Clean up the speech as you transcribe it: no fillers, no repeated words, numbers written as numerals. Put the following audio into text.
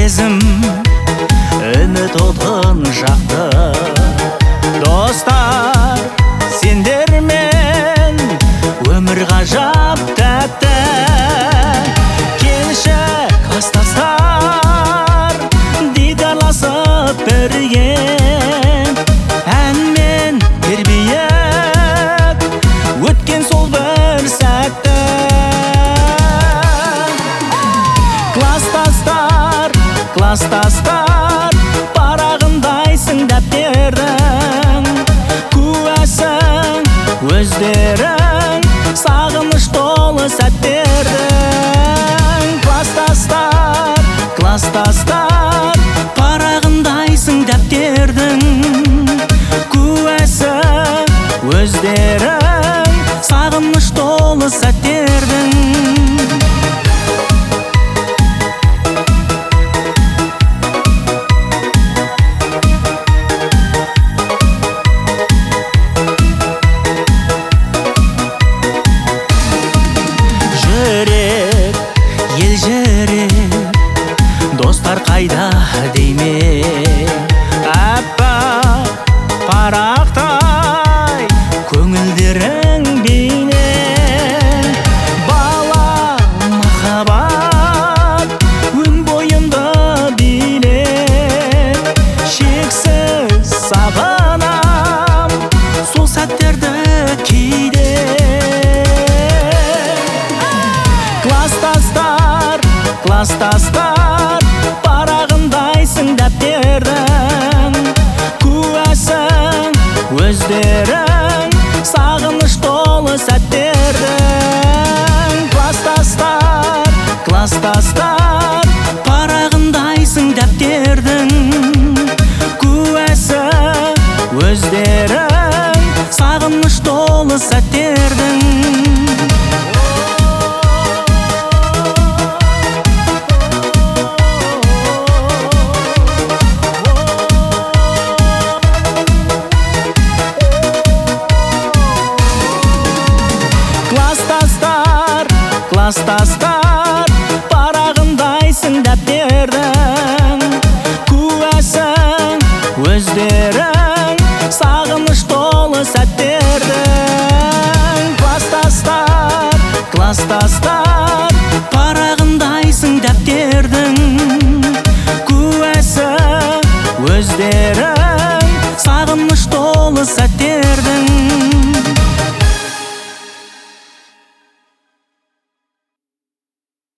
сезім үміт отын жақты. Достар, сендермен өмір ғажап тәтті. Келші кластастар, дидарласып бірге әнмен тербейік өткен сол бір сәтті. Кластастар, кластастар, парағындайсың дәптердің, куәсің өздерің сағыныш толы сәттердің. Кластастар, кластастар, парағындайсың дәптердің, куәсі өздерің сағыныш толы сәттердің. Достар қайда дейме, аппақ парақтай көңілдерің бейне. Бала махаббат өн бойымды билеп, шексіз сағынам сол сәттерді кейде. Кластастар, кластастар, парағындайсың дәптердің, куәсің өздерің сағыныш толы сәттердің. Кластастар, кластастар, парағындайсың дәптердің, куәсі өздерің сағыныш толы сәттердің. Кластастар, парағындайсың дәптердің, куәсің өздерің сағыныш толы сәттердің. Кластастар, кластастар, парағындайсың дәптердің, куәсі өздерің сағыныш толы сәттердің.